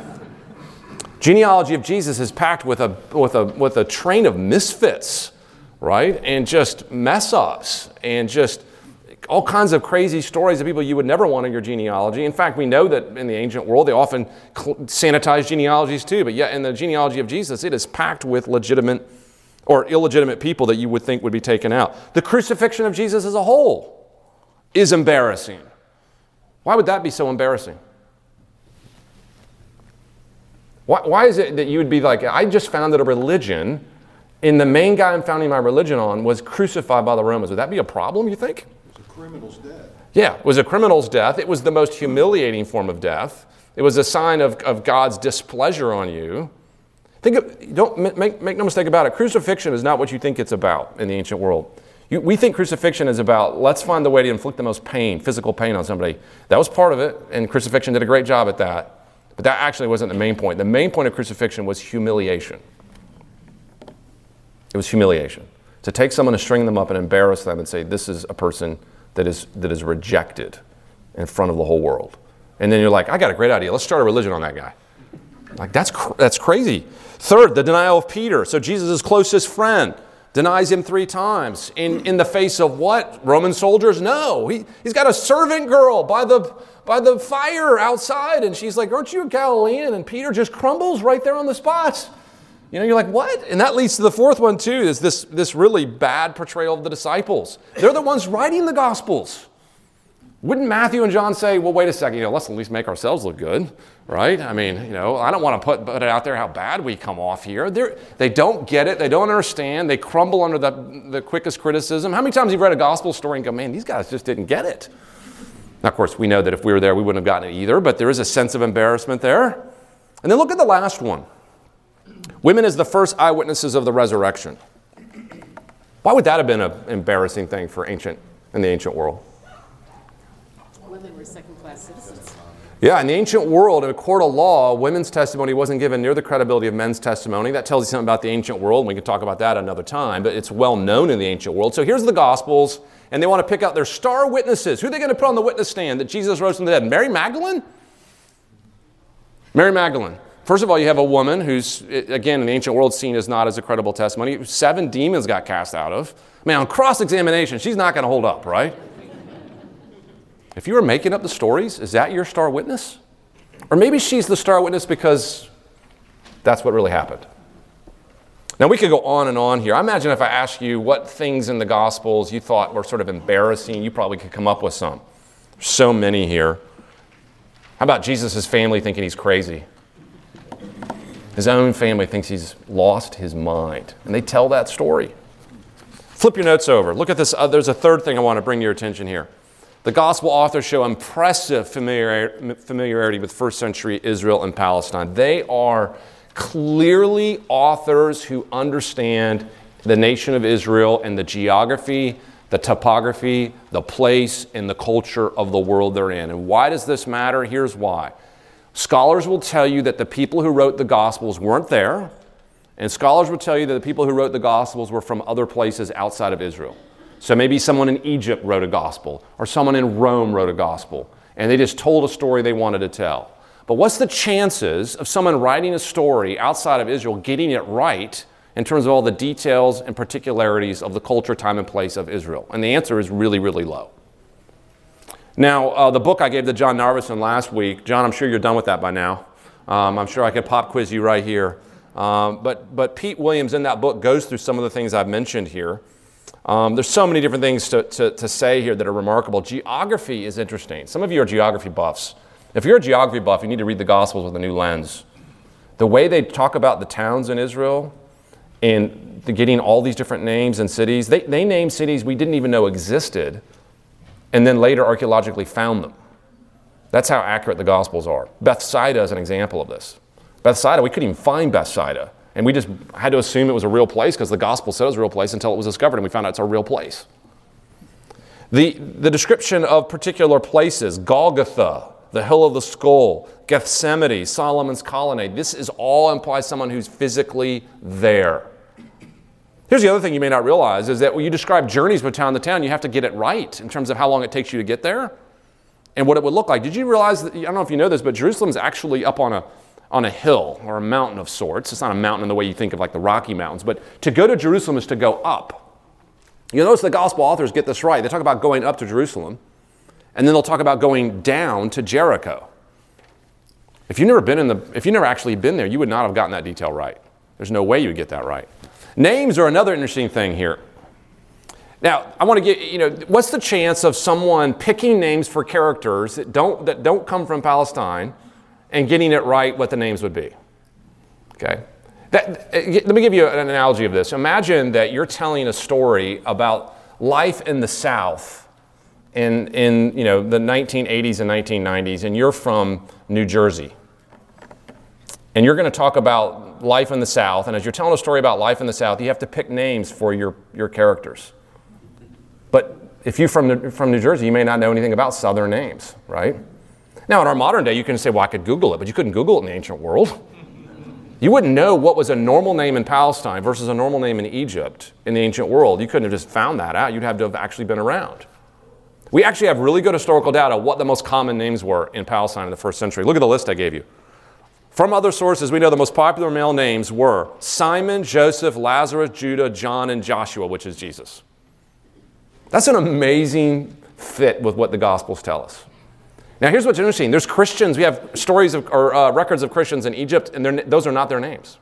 Genealogy of Jesus is packed with a, with a, with a train of misfits, right? And just mess-ups and just all kinds of crazy stories of people you would never want in your genealogy. In fact, we know that in the ancient world, they often sanitize genealogies too. But yet in the genealogy of Jesus, it is packed with legitimate or illegitimate people that you would think would be taken out. The crucifixion of Jesus as a whole is embarrassing. Why would that be so embarrassing? Why, why is it that you would be like, I just founded a religion, and the main guy I'm founding my religion on was crucified by the Romans. Would that be a problem, you think? It's a criminal's death. Yeah, it was a criminal's death. It was the most humiliating form of death. It was a sign of, of God's displeasure on you. Think of, don't make, make no mistake about it. Crucifixion is not what you think it's about in the ancient world. You, we think crucifixion is about, let's find the way to inflict the most pain, physical pain on somebody. That was part of it, and crucifixion did a great job at that. But that actually wasn't the main point. The main point of crucifixion was humiliation. It was humiliation. To take someone and string them up and embarrass them and say, this is a person that is that is rejected in front of the whole world. And then you're like, I got a great idea. Let's start a religion on that guy. Like, that's cr- that's crazy. Third, the denial of Peter. So Jesus' closest friend denies him three times. In, in the face of what? Roman soldiers? No. He, he's got a servant girl by the, by the fire outside. And she's like, aren't you a Galilean? And Peter just crumbles right there on the spot. You know, you're like, what? And that leads to the fourth one, too, is this, this really bad portrayal of the disciples. They're the ones writing the Gospels. Wouldn't Matthew and John say, well, wait a second, you know, let's at least make ourselves look good, right? I mean, you know, I don't want to put, put it out there how bad we come off here. They're, they don't get it. They don't understand. They crumble under the, the quickest criticism. How many times have you read a gospel story and go, man, these guys just didn't get it? Now, of course, we know that if we were there, we wouldn't have gotten it either, but there is a sense of embarrassment there. And then look at the last one. Women as the first eyewitnesses of the resurrection. Why would that have been an embarrassing thing for ancient, in the ancient world? Women were second-class citizens. Yeah, in the ancient world, in a court of law, women's testimony wasn't given near the credibility of men's testimony. That tells you something about the ancient world, and we can talk about that another time, but it's well known in the ancient world. So here's the Gospels, and they want to pick out their star witnesses. Who are they going to put on the witness stand that Jesus rose from the dead? Mary Magdalene? Mary Magdalene. First of all, you have a woman who's, again, in the ancient world, seen as not as a credible testimony. Seven demons got cast out of. I mean, on cross-examination, she's not going to hold up, right? If you were making up the stories, is that your star witness? Or maybe she's the star witness because that's what really happened. Now, we could go on and on here. I imagine if I asked you what things in the Gospels you thought were sort of embarrassing, you probably could come up with some. There's so many here. How about Jesus' family thinking he's crazy? His own family thinks he's lost his mind. And they tell that story. Flip your notes over. Look at this. Uh, there's a third thing I want to bring to your attention here. The gospel authors show impressive familiar, familiarity with first century Israel and Palestine. They are clearly authors who understand the nation of Israel and the geography, the topography, the place, and the culture of the world they're in. And why does this matter? Here's why. Scholars will tell you that the people who wrote the Gospels weren't there, and scholars will tell you that the people who wrote the Gospels were from other places outside of Israel. So maybe someone in Egypt wrote a gospel, or someone in Rome wrote a gospel, and they just told a story they wanted to tell. But what's the chances of someone writing a story outside of Israel getting it right in terms of all the details and particularities of the culture, time, and place of Israel? And the answer is really, really low. Now, uh, the book I gave to John Narveson last week, John, I'm sure you're done with that by now. Um, I'm sure I could pop quiz you right here. Um, but, but Pete Williams in that book goes through some of the things I've mentioned here. Um, there's so many different things to, to, to say here that are remarkable. Geography is interesting. Some of you are geography buffs. If you're a geography buff, you need to read the Gospels with a new lens. The way they talk about the towns in Israel and the getting all these different names and cities, they, they name cities we didn't even know existed and then later archaeologically found them. That's how accurate the Gospels are. Bethsaida is an example of this. Bethsaida, we couldn't even find Bethsaida. And we just had to assume it was a real place because the gospel said it was a real place until it was discovered and we found out it's a real place. The, the description of particular places, Golgotha, the Hill of the Skull, Gethsemane, Solomon's Colonnade, this is all implies someone who's physically there. Here's the other thing you may not realize is that when you describe journeys from town to town, you have to get it right in terms of how long it takes you to get there and what it would look like. Did you realize that, I don't know if you know this, but Jerusalem's actually up on a on a hill or a mountain of sorts. It's not a mountain in the way you think of like the Rocky Mountains, but to go to Jerusalem is to go up. You'll notice the gospel authors get this right. They talk about going up to Jerusalem, and then they'll talk about going down to Jericho. If you've never been in the, if you've never actually been there, you would not have gotten that detail right. There's no way you would get that right. Names are another interesting thing here. Now, I want to get, you know, what's the chance of someone picking names for characters that don't, that don't come from Palestine and getting it right what the names would be? Okay. That, let me give you an analogy of this. Imagine that you're telling a story about life in the South in, in you know, the nineteen eighties and nineteen nineties, and you're from New Jersey. And you're going to talk about life in the South, and as you're telling a story about life in the South, you have to pick names for your, your characters. But if you're from, from New Jersey, you may not know anything about Southern names, right? Now, in our modern day, you can say, well, I could Google it, but you couldn't Google it in the ancient world. You wouldn't know what was a normal name in Palestine versus a normal name in Egypt in the ancient world. You couldn't have just found that out. You'd have to have actually been around. We actually have really good historical data what the most common names were in Palestine in the first century. Look at the list I gave you. From other sources, we know the most popular male names were Simon, Joseph, Lazarus, Judah, John, and Joshua, which is Jesus. That's an amazing fit with what the Gospels tell us. Now, here's what's interesting. There's Christians. We have stories of, or uh, records of Christians in Egypt, and those are not their names.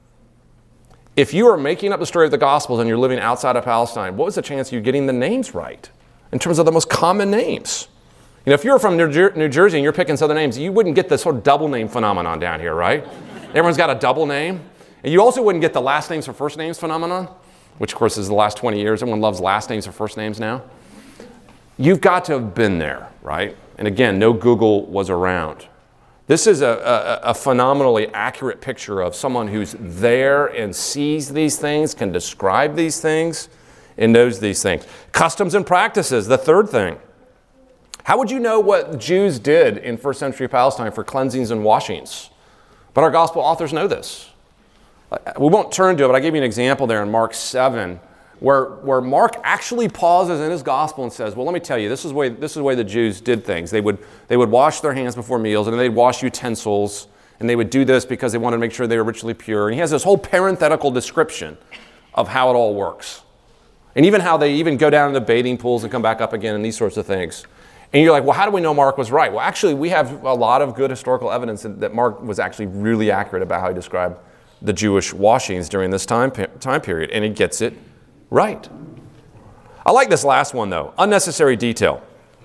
If you are making up the story of the Gospels and you're living outside of Palestine, what was the chance of you getting the names right in terms of the most common names? You know, if you're from New, Jer- New Jersey and you're picking Southern names, you wouldn't get this sort of double name phenomenon down here, right? Everyone's got a double name. And you also wouldn't get the last names for first names phenomenon, which of course is the last twenty years. Everyone loves last names for first names now. You've got to have been there, right? And again, no Google was around. This is a, a, a phenomenally accurate picture of someone who's there and sees these things, can describe these things, and knows these things. Customs and practices, the third thing. How would you know what Jews did in first century Palestine for cleansings and washings? But our gospel authors know this. We won't turn to it, but I gave you an example there in Mark seven, where, where Mark actually pauses in his gospel and says, well, let me tell you, this is the way, this is the way the Jews did things. They would, they would wash their hands before meals, and then they'd wash utensils, and they would do this because they wanted to make sure they were ritually pure. And he has this whole parenthetical description of how it all works. And even how they even go down in the bathing pools and come back up again and these sorts of things. And you're like, well, how do we know Mark was right? Well, actually, we have a lot of good historical evidence that Mark was actually really accurate about how he described the Jewish washings during this time, time period, and he gets it right. I like this last one, though. Unnecessary detail.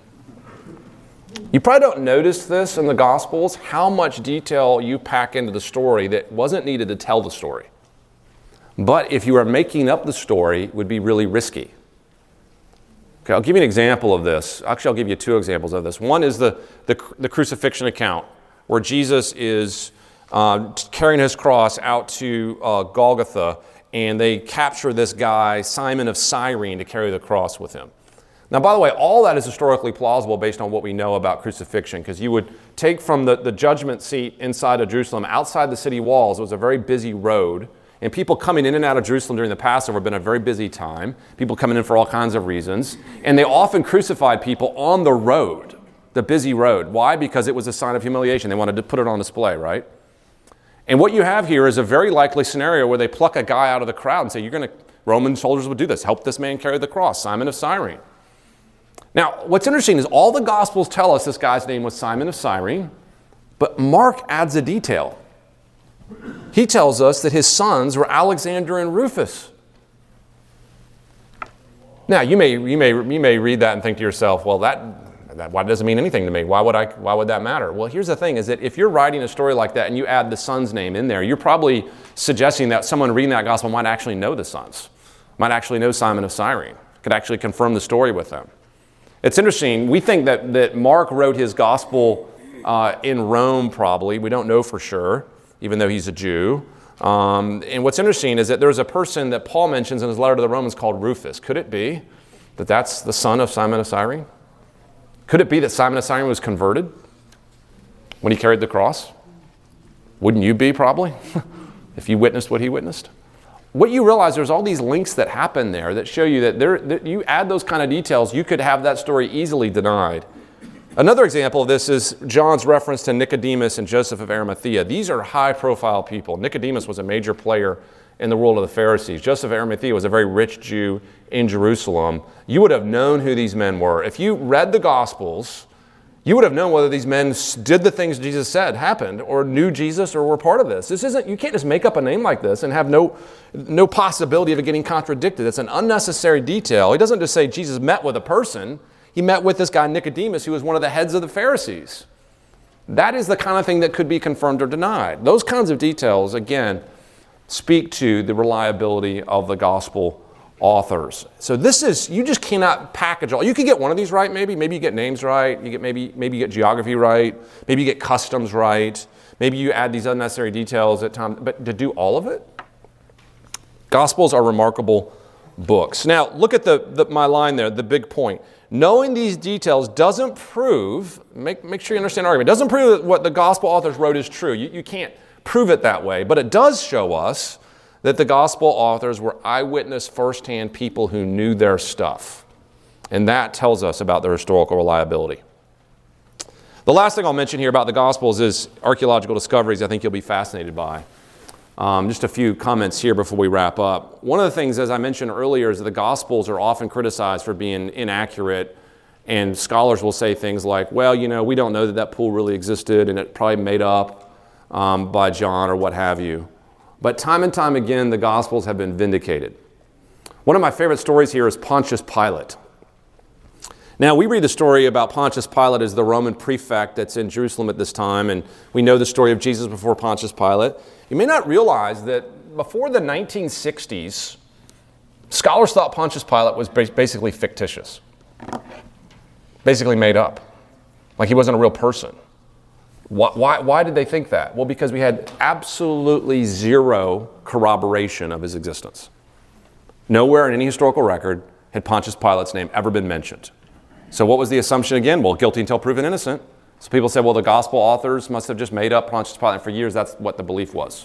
You probably don't notice this in the Gospels, how much detail you pack into the story that wasn't needed to tell the story. But if you are making up the story, it would be really risky. Okay, I'll give you an example of this. Actually, I'll give you two examples of this. One is the, the, the crucifixion account, where Jesus is uh, carrying his cross out to uh, Golgotha, and they capture this guy, Simon of Cyrene, to carry the cross with him. Now, by the way, all that is historically plausible based on what we know about crucifixion, because you would take from the, the judgment seat inside of Jerusalem, outside the city walls, it was a very busy road, and people coming in and out of Jerusalem during the Passover had been a very busy time, people coming in for all kinds of reasons, and they often crucified people on the road, the busy road. Why? Because it was a sign of humiliation. They wanted to put it on display, right? And what you have here is a very likely scenario where they pluck a guy out of the crowd and say, you're going to, Roman soldiers would do this, help this man carry the cross, Simon of Cyrene. Now, what's interesting is all the Gospels tell us this guy's name was Simon of Cyrene, but Mark adds a detail. He tells us that his sons were Alexander and Rufus. Now, you may, you may, you may read that and think to yourself, well, that, that why doesn't mean anything to me? Why would, I, why would that matter? Well, here's the thing, is that if you're writing a story like that and you add the son's name in there, you're probably suggesting that someone reading that gospel might actually know the sons, might actually know Simon of Cyrene, could actually confirm the story with them. It's interesting. We think that, that Mark wrote his gospel uh, in Rome, probably. We don't know for sure, even though he's a Jew. Um, and what's interesting is that there's a person that Paul mentions in his letter to the Romans called Rufus. Could it be that that's the son of Simon of Cyrene? Could it be that Simon of Cyrene was converted when he carried the cross? Wouldn't you be, probably, if you witnessed what he witnessed? What you realize, there's all these links that happen there that show you that, there, that you add those kind of details, you could have that story easily denied. Another example of this is John's reference to Nicodemus and Joseph of Arimathea. These are high-profile people. Nicodemus was a major player in the world of the Pharisees. Joseph of Arimathea was a very rich Jew in Jerusalem. You would have known who these men were. If you read the Gospels, you would have known whether these men did the things Jesus said happened, or knew Jesus, or were part of this. This isn't, you can't just make up a name like this and have no, no possibility of it getting contradicted. It's an unnecessary detail. He doesn't just say Jesus met with a person. He met with this guy Nicodemus, who was one of the heads of the Pharisees. That is the kind of thing that could be confirmed or denied. Those kinds of details, again, speak to the reliability of the gospel authors. So this is, you just cannot package all. You could get one of these right, maybe. Maybe you get names right. You get maybe, maybe you get geography right. Maybe you get customs right. Maybe you add these unnecessary details at times. But to do all of it? Gospels are remarkable books. Now, look at the, the my line there, the big point. Knowing these details doesn't prove, make, make sure you understand the argument, doesn't prove that what the gospel authors wrote is true. You, you can't prove it that way. But it does show us that the gospel authors were eyewitness, firsthand people who knew their stuff. And that tells us about their historical reliability. The last thing I'll mention here about the Gospels is archaeological discoveries I think you'll be fascinated by. Um, just a few comments here before we wrap up. One of the things, as I mentioned earlier, is that the Gospels are often criticized for being inaccurate, and scholars will say things like, well, you know, we don't know that that pool really existed, and it probably made up um, by John or what have you. But time and time again, the Gospels have been vindicated. One of my favorite stories here is Pontius Pilate. Now, we read the story about Pontius Pilate as the Roman prefect that's in Jerusalem at this time, and we know the story of Jesus before Pontius Pilate. You may not realize that before the nineteen sixties, scholars thought Pontius Pilate was basically fictitious, basically made up, like he wasn't a real person. Why, why, why did they think that? Well, because we had absolutely zero corroboration of his existence. Nowhere in any historical record had Pontius Pilate's name ever been mentioned. So what was the assumption again? Well, guilty until proven innocent. So people said, well, the gospel authors must have just made up Pontius Pilate. And for years, that's what the belief was.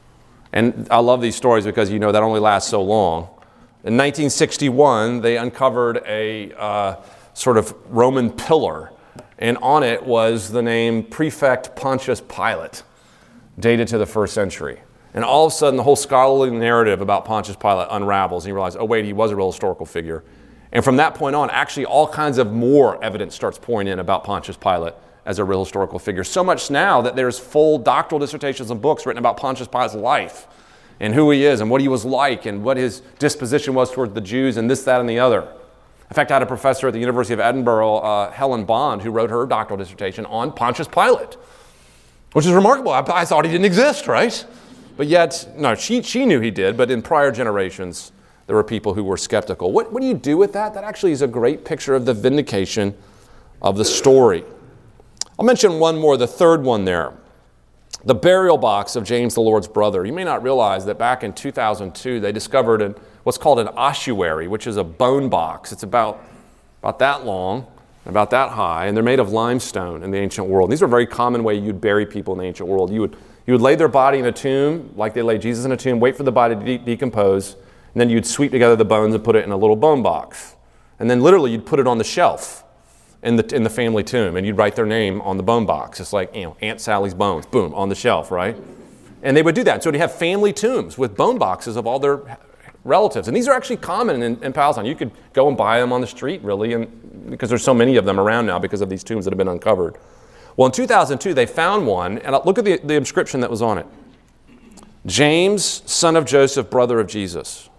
And I love these stories because you know that only lasts so long. In nineteen sixty-one, they uncovered a uh, sort of Roman pillar, and on it was the name Prefect Pontius Pilate, dated to the first century. And all of a sudden, the whole scholarly narrative about Pontius Pilate unravels, and you realize, oh wait, he was a real historical figure. And from that point on, actually all kinds of more evidence starts pouring in about Pontius Pilate as a real historical figure. So much now that there's full doctoral dissertations and books written about Pontius Pilate's life and who he is and what he was like and what his disposition was toward the Jews and this, that, and the other. In fact, I had a professor at the University of Edinburgh, uh, Helen Bond, who wrote her doctoral dissertation on Pontius Pilate, which is remarkable. I, I thought he didn't exist, right? But yet, no, she, she knew he did, but in prior generations, there were people who were skeptical. What, what do you do with that? That actually is a great picture of the vindication of the story. I'll mention one more, the third one there. The burial box of James the Lord's brother. You may not realize that back in two thousand two, they discovered an, what's called an ossuary, which is a bone box. It's about, about that long, about that high, and they're made of limestone in the ancient world. These are a very common way you'd bury people in the ancient world. You would, you would lay their body in a tomb, like they laid Jesus in a tomb, wait for the body to de- decompose, and then you'd sweep together the bones and put it in a little bone box. And then literally you'd put it on the shelf in the in the family tomb, and you'd write their name on the bone box. It's like, you know, Aunt Sally's bones, boom, on the shelf, right? And they would do that. So you have family tombs with bone boxes of all their relatives. And these are actually common in, in Palestine. You could go and buy them on the street, really, and because there's so many of them around now because of these tombs that have been uncovered. Well, in two thousand two, they found one, and look at the, the inscription that was on it. James, son of Joseph, brother of Jesus.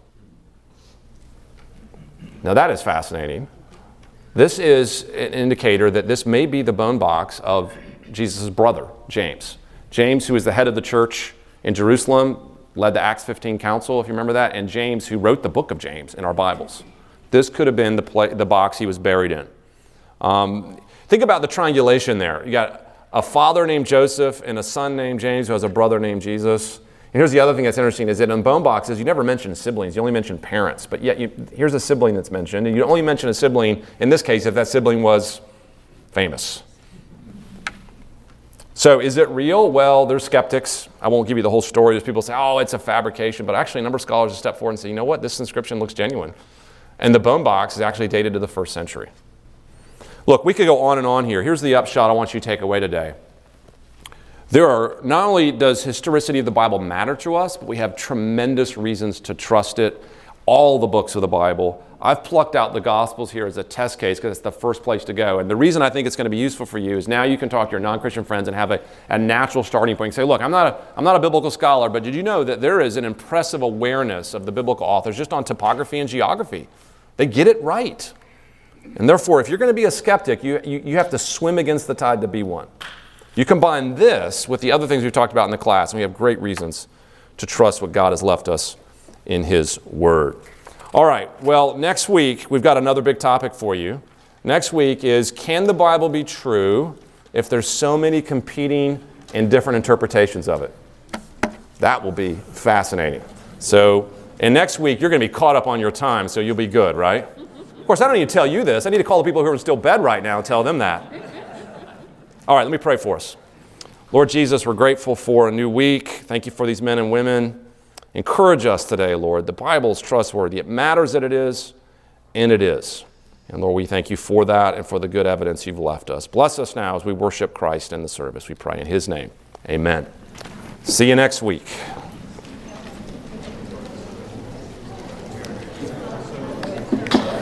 Now that is fascinating. This is an indicator that this may be the bone box of Jesus' brother, James. James, who is the head of the church in Jerusalem, led the Acts fifteen council, if you remember that, and James, who wrote the book of James in our Bibles. This could have been the, play, the box he was buried in. Um, think about the triangulation there. You got a father named Joseph and a son named James who has a brother named Jesus. And here's the other thing that's interesting is that in bone boxes, you never mention siblings. You only mention parents. But yet, you, here's a sibling that's mentioned. And you only mention a sibling, in this case, if that sibling was famous. So is it real? Well, there's skeptics. I won't give you the whole story. There's people say, oh, it's a fabrication. But actually, a number of scholars have stepped forward and say, you know what? This inscription looks genuine. And the bone box is actually dated to the first century. Look, we could go on and on here. Here's the upshot I want you to take away today. There are, not only does historicity of the Bible matter to us, but we have tremendous reasons to trust it. All the books of the Bible. I've plucked out the Gospels here as a test case because it's the first place to go. And the reason I think it's going to be useful for you is now you can talk to your non-Christian friends and have a, a natural starting point and say, look, I'm not, a, I'm not a biblical scholar, but did you know that there is an impressive awareness of the biblical authors just on topography and geography? They get it right. And therefore, if you're going to be a skeptic, you, you, you have to swim against the tide to be one. You combine this with the other things we've talked about in the class, and we have great reasons to trust what God has left us in His Word. All right, well, next week, we've got another big topic for you. Next week is, can the Bible be true if there's so many competing and different interpretations of it? That will be fascinating. So, and next week, you're going to be caught up on your time, so you'll be good, right? Of course, I don't need to tell you this. I need to call the people who are still in bed right now and tell them that. All right, let me pray for us. Lord Jesus, we're grateful for a new week. Thank you for these men and women. Encourage us today, Lord. The Bible is trustworthy. It matters that it is, and it is. And Lord, we thank you for that and for the good evidence you've left us. Bless us now as we worship Christ in the service. We pray in His name. Amen. See you next week.